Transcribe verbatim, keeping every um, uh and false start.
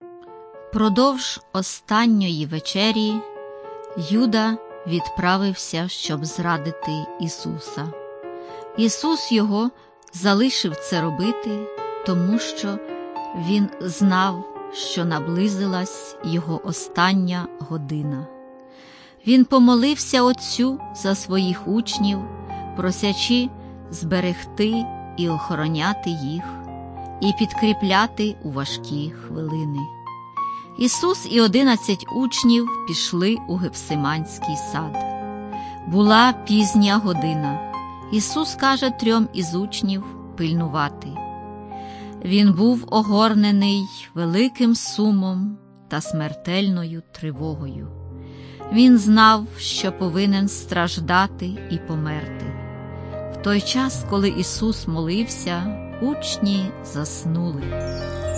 Впродовж останньої вечері Юда відправився, щоб зрадити Ісуса. Ісус його залишив це робити, тому що Він знав, що наблизилась його остання година. Він помолився Отцю за своїх учнів, просячи зберегти і охороняти їх, і підкріпляти у важкі хвилини. Ісус і одинадцять учнів пішли у Гефсиманський сад. Була пізня година. Ісус каже трьом із учнів пильнувати. Він був огорнений великим сумом та смертельною тривогою. Він знав, що повинен страждати і померти. В той час, коли Ісус молився, учні заснули.